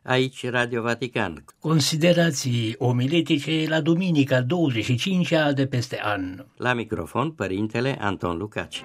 Aici Radio Vatican. Considerații omiletice la duminica 25-a de peste an. La microfon, Părintele Anton Lucaci.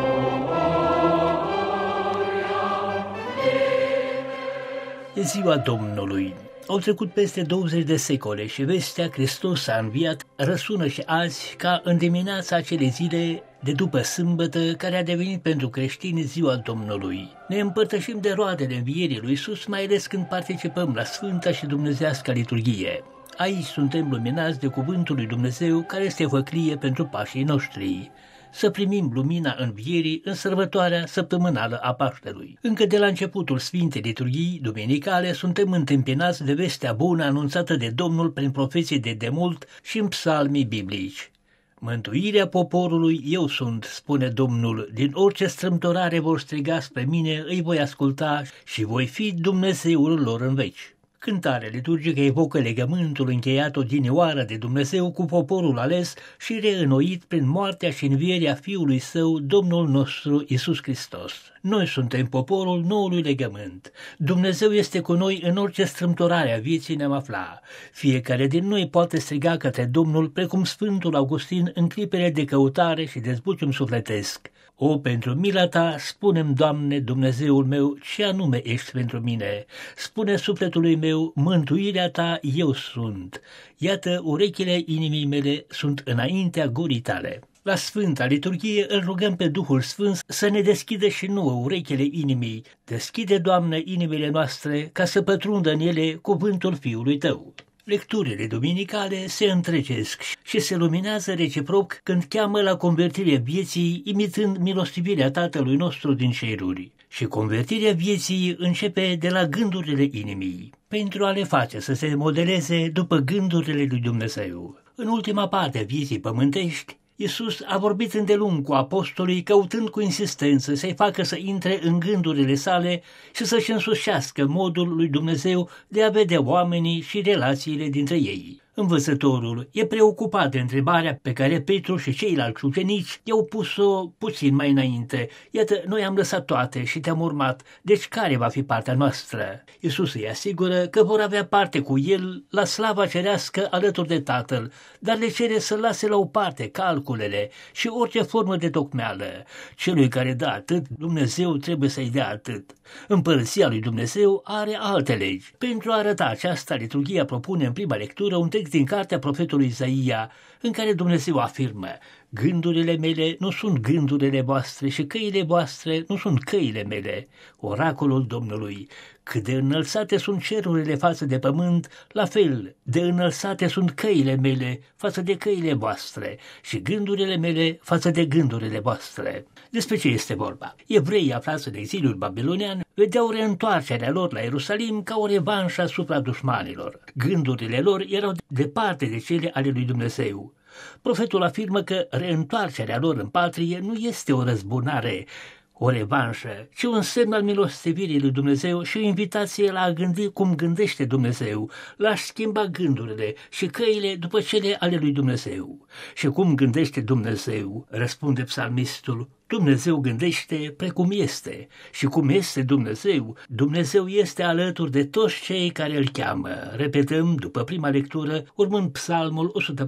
E ziua Domnului. Au trecut peste 20 de secole și vestea Hristos a înviat răsună și azi ca în dimineața acelei zile de după sâmbătă, care a devenit pentru creștini ziua Domnului. Ne împărtășim de roadele învierii lui Iisus, mai ales când participăm la Sfânta și Dumnezeiasca liturghie. Aici suntem luminați de cuvântul lui Dumnezeu, care este făclie pentru pașii noștri. Să primim lumina învierii în sărbătoarea săptămânală a Paștelui. Încă de la începutul Sfintei Liturghii duminicale suntem întâmpinați de vestea bună anunțată de Domnul prin profeții de demult și în psalmii biblici. Mântuirea poporului eu sunt, spune Domnul, din orice strâmtorare vor striga spre mine, îi voi asculta și voi fi Dumnezeul lor în veci. Cântarea liturgică evocă legământul încheiat odinioară de Dumnezeu cu poporul ales și reînnoit prin moartea și învierea Fiului Său, Domnul nostru Iisus Hristos. Noi suntem poporul noului legământ. Dumnezeu este cu noi în orice strâmtorare a vieții ne-am afla. Fiecare din noi poate striga către Domnul, precum Sfântul Augustin în clipele de căutare și de zbucium sufletesc. O, pentru mila ta, spune-mi, Doamne, Dumnezeul meu, ce anume ești pentru mine. Spune sufletului meu, mântuirea ta eu sunt. Iată, urechile inimii mele sunt înaintea gurii tale. La Sfânta Liturghie îl rugăm pe Duhul Sfânt să ne deschidă și nouă urechile inimii. Deschide, Doamne, inimile noastre, ca să pătrundă în ele cuvântul Fiului Tău. Lecturile duminicale se întrecesc și se luminează reciproc când cheamă la convertirea vieții, imitând milostivirea Tatălui nostru din ceruri. Și convertirea vieții începe de la gândurile inimii, pentru a le face să se modeleze după gândurile lui Dumnezeu. În ultima parte a vieții pământești, Iisus a vorbit îndelung cu apostolii, căutând cu insistență să-i facă să intre în gândurile sale și să-și însușească modul lui Dumnezeu de a vedea oamenii și relațiile dintre ei. Învățătorul e preocupat de întrebarea pe care Petru și ceilalți ucenici i-au pus-o puțin mai înainte. Iată, noi am lăsat toate și te-am urmat, deci care va fi partea noastră? Iisus îi asigură că vor avea parte cu el la slava cerească alături de Tatăl, dar le cere să lase la o parte calculele și orice formă de tocmeală. Celui care dă atât, Dumnezeu trebuie să-i dea atât. Împărăția lui Dumnezeu are alte legi. Pentru a arăta aceasta, liturghia propune în prima lectură un text din cartea profetului Isaia, în care Dumnezeu afirmă: gândurile mele nu sunt gândurile voastre și căile voastre nu sunt căile mele. Oracolul Domnului. Cât de înălțate sunt cerurile față de pământ, la fel de înălțate sunt căile mele față de căile voastre și gândurile mele față de gândurile voastre. Despre ce este vorba? Evreii aflați în exiliul babilonian vedeau reîntoarcerea lor la Ierusalim ca o revanșă asupra dușmanilor. Gândurile lor erau departe de cele ale lui Dumnezeu. Profetul afirmă că reîntoarcerea lor în patrie nu este o răzbunare, o revanșă, ci un semn al milostivirii lui Dumnezeu și o invitație la a gândi cum gândește Dumnezeu, la a schimba gândurile și căile după cele ale lui Dumnezeu. Și cum gândește Dumnezeu, răspunde psalmistul, Dumnezeu gândește precum este și cum este Dumnezeu, Dumnezeu este alături de toți cei care îl cheamă. Repetăm după prima lectură, urmând Psalmul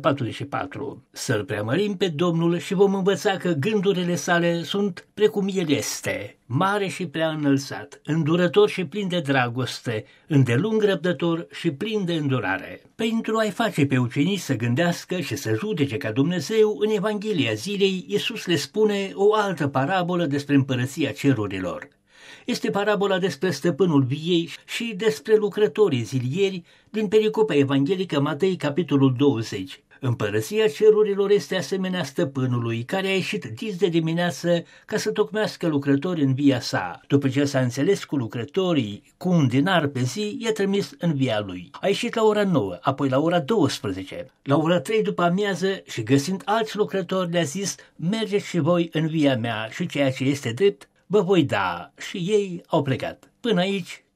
144. Să-L preamărim pe Domnul și vom învăța că gândurile sale sunt precum El este, mare și prea înălțat, îndurător și plin de dragoste, îndelung răbdător și plin de îndurare. Pentru a-i face pe ucenici să gândească și să judece ca Dumnezeu, în Evanghelia zilei, Iisus le spune o altă parabolă despre împărăția cerurilor. Este parabola despre stăpânul viei și despre lucrătorii zilieri din pericopa evanghelică Matei, capitolul 20. Împărăția cerurilor este asemenea stăpânului care a ieșit dis de dimineață ca să tocmească lucrători în via sa. După ce s-a înțeles cu lucrătorii cu un dinar pe zi, i-a trimis în via lui. A ieșit la ora 9, apoi la ora 12, la ora 3 după amiază și găsind alți lucrători le-a zis: mergeți și voi în via mea și ceea ce este drept vă voi da. Și ei au plecat. Până aici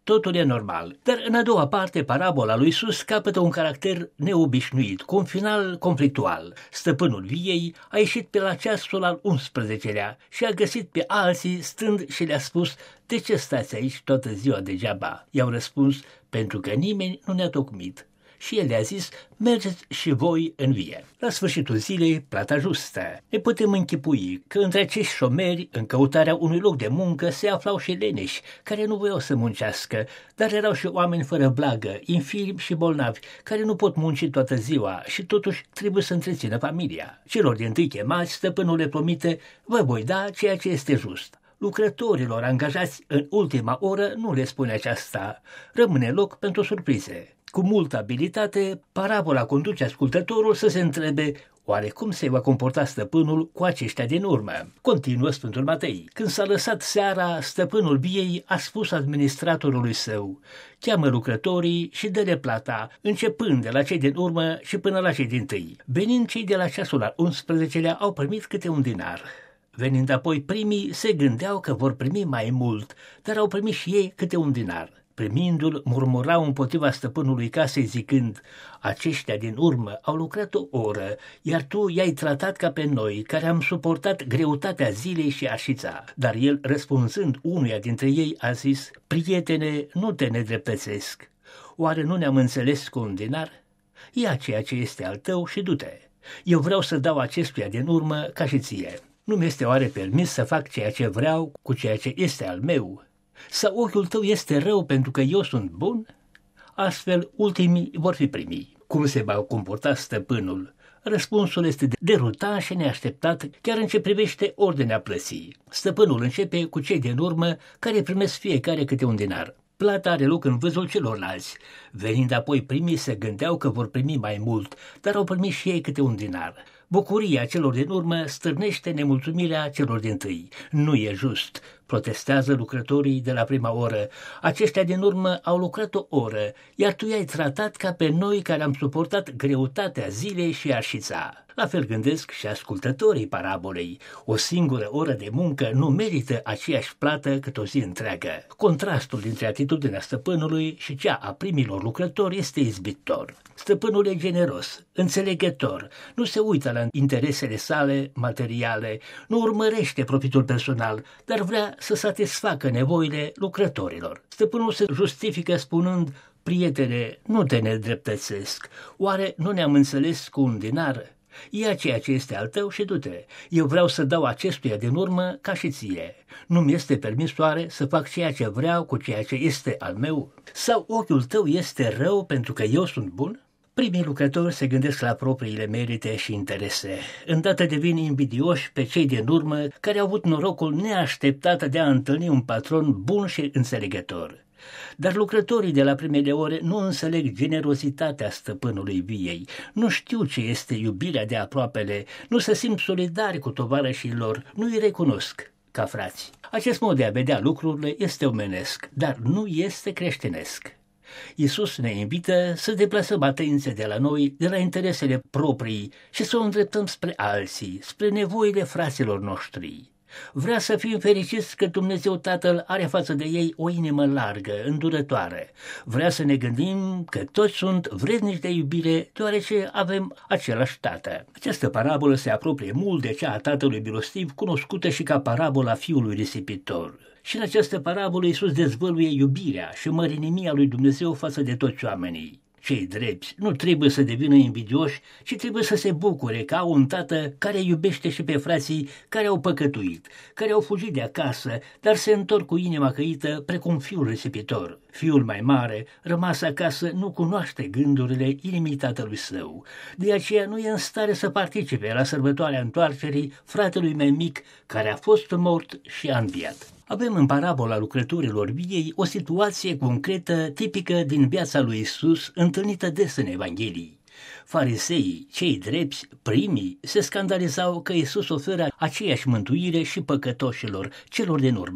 totul e normal. Dar în a doua parte, parabola lui Iisus capătă un caracter neobișnuit, cu un final conflictual. Stăpânul viei a ieșit pe la ceasul al 11-lea și a găsit pe alții stând și le-a spus: de ce stați aici toată ziua degeaba? I-au răspuns: pentru că nimeni nu ne-a tocmit. Și el le-a zis: mergeți și voi în vie. La sfârșitul zilei, plata justă. Ne putem închipui că între acești șomeri, în căutarea unui loc de muncă, se aflau și leneși, care nu voiau să muncească, dar erau și oameni fără blagă, infirmi și bolnavi, care nu pot munci toată ziua și totuși trebuie să întrețină familia. Celor dintâi chemați, stăpânul le promite: vă voi da ceea ce este just. Lucrătorilor angajați în ultima oră nu le spune aceasta. Rămâne loc pentru surprize. Cu multă abilitate, parabola conduce ascultătorul să se întrebe: oare cum se va comporta stăpânul cu aceștia din urmă? Continuă Sfântul Matei. Când s-a lăsat seara, stăpânul viei a spus administratorului său: cheamă lucrătorii și dă-le plata, începând de la cei din urmă și până la cei dintâi. Venind cei de la ceasul al 11-lea, au primit câte un dinar. Venind apoi primii, se gândeau că vor primi mai mult, dar au primit și ei câte un dinar. Primindu-l, murmurau împotriva stăpânului casei zicând: aceștia din urmă au lucrat o oră, iar tu i-ai tratat ca pe noi, care am suportat greutatea zilei și arșița. Dar el, răspunzând unuia dintre ei, a zis: prietene, nu te nedreptățesc. Oare nu ne-am înțeles cu un dinar? Ia ceea ce este al tău și du-te. Eu vreau să dau acestuia din urmă ca și ție. Nu-mi este oare permis să fac ceea ce vreau cu ceea ce este al meu? Sau ochiul tău este rău pentru că eu sunt bun? Astfel, ultimii vor fi primii. Cum se va comporta stăpânul? Răspunsul este derutant și neașteptat, chiar în ce privește ordinea plății. Stăpânul începe cu cei din urmă, care primesc fiecare câte un dinar. Plata are loc în văzul celorlalți. Venind apoi primii, se gândeau că vor primi mai mult, dar au primit și ei câte un dinar. Bucuria celor din urmă stârnește nemulțumirea celor dintâi. Nu e just, protestează lucrătorii de la prima oră. Aceștia din urmă au lucrat o oră, iar tu i-ai tratat ca pe noi care am suportat greutatea zilei și arșița. La fel gândesc și ascultătorii parabolei. O singură oră de muncă nu merită aceeași plată cât o zi întreagă. Contrastul dintre atitudinea stăpânului și cea a primilor lucrători este izbitor. Stăpânul e generos, înțelegător, nu se uită la interesele sale materiale, nu urmărește profitul personal, dar vrea să satisfacă nevoile lucrătorilor. Stăpânul se justifică spunând: prietene, nu te nedreptățesc. Oare nu ne-am înțeles cu un dinar? Ia ceea ce este al tău și du-te. Eu vreau să dau acestuia din urmă ca și ție. Nu-mi este permis oare să fac ceea ce vreau cu ceea ce este al meu? Sau ochiul tău este rău pentru că eu sunt bun? Primii lucrători se gândesc la propriile merite și interese. Îndată devin invidioși pe cei din urmă care au avut norocul neașteptat de a întâlni un patron bun și înțelegător. Dar lucrătorii de la primele ore nu înțeleg generozitatea stăpânului viei, nu știu ce este iubirea de aproapele, nu se simt solidari cu tovarășii lor, nu îi recunosc ca frați. Acest mod de a vedea lucrurile este omenesc, dar nu este creștinesc. Iisus ne invită să deplasăm atenția de la noi, de la interesele proprii și să o îndreptăm spre alții, spre nevoile fraților noștri. Vrea să fim fericiți că Dumnezeu Tatăl are față de ei o inimă largă, îndurătoare. Vrea să ne gândim că toți sunt vrednici de iubire, deoarece avem același Tată. Această parabolă se apropie mult de cea a Tatălui milostiv, cunoscută și ca parabola fiului risipitor. Și în această parabolă Iisus dezvăluie iubirea și mărinimia lui Dumnezeu față de toți oamenii. Cei drepți nu trebuie să devină invidioși, ci trebuie să se bucure că au un tată care iubește și pe frații care au păcătuit, care au fugit de acasă, dar se întorc cu inima căită precum fiul risipitor. Fiul mai mare, rămas acasă, nu cunoaște gândurile inimii tatălui său. De aceea nu e în stare să participe la sărbătoarea întoarcerii fratelui mai mic care a fost mort și a înviat. Avem în parabola lucrătorilor viei o situație concretă, tipică din viața lui Iisus, întâlnită des în Evanghelii. Fariseii, cei drepți, primii, se scandalizau că Iisus oferă aceeași mântuire și păcătoșilor, celor din urmă.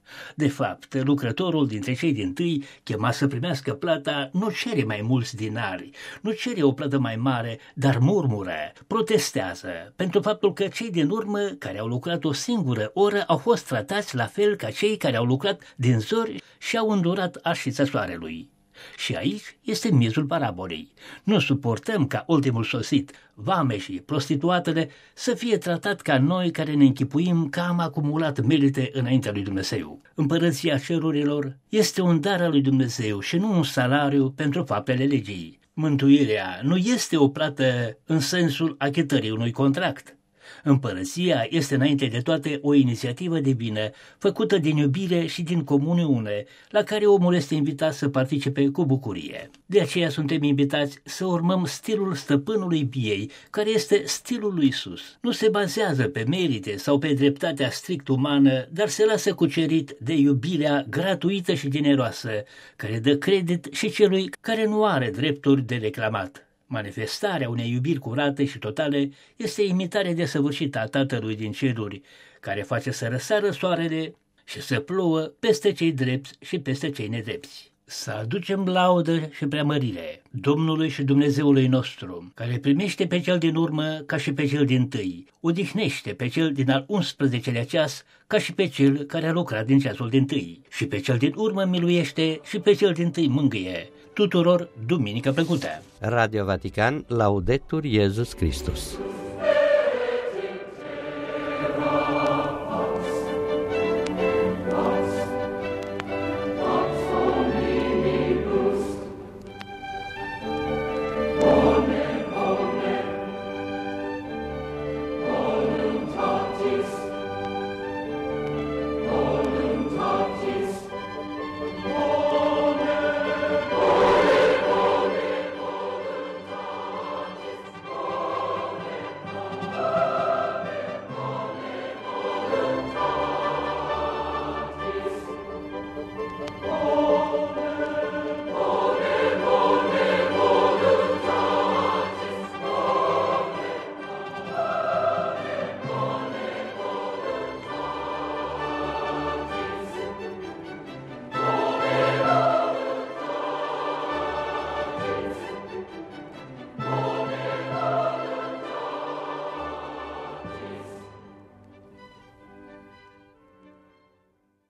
De fapt, lucrătorul dintre cei dintâi, chemat să primească plata, nu cere mai mulți dinari, nu cere o plată mai mare, dar murmură, protestează, pentru faptul că cei din urmă, care au lucrat o singură oră, au fost tratați la fel ca cei care au lucrat din zori și au îndurat arșița soarelui. Și aici este miezul parabolei. Nu suportăm ca ultimul sosit, vameșii, prostituatele, să fie tratat ca noi care ne închipuim că am acumulat merite înaintea lui Dumnezeu. Împărăția cerurilor este un dar al lui Dumnezeu și nu un salariu pentru faptele legii. Mântuirea nu este o plată în sensul achitării unui contract. Împărăția este înainte de toate o inițiativă divină, făcută din iubire și din comuniune, la care omul este invitat să participe cu bucurie. De aceea suntem invitați să urmăm stilul stăpânului biei, care este stilul lui Iisus. Nu se bazează pe merite sau pe dreptatea strict umană, dar se lasă cucerit de iubirea gratuită și generoasă, care dă credit și celui care nu are drepturi de reclamat. Manifestarea unei iubiri curate și totale este imitarea desăvârșită a Tatălui din ceruri, care face să răsară soarele și să plouă peste cei drepți și peste cei nedrepți. Să aducem laudă și preamărire Domnului și Dumnezeului nostru, care primește pe cel din urmă ca și pe cel dintâi, odihnește pe cel din al 11-lea ceas ca și pe cel care a lucrat din ceasul dintâi, și pe cel din urmă miluiește și pe cel dintâi mângâie. Tuturor duminică plăcută! Radio Vatican, Laudetur Jesus Christus.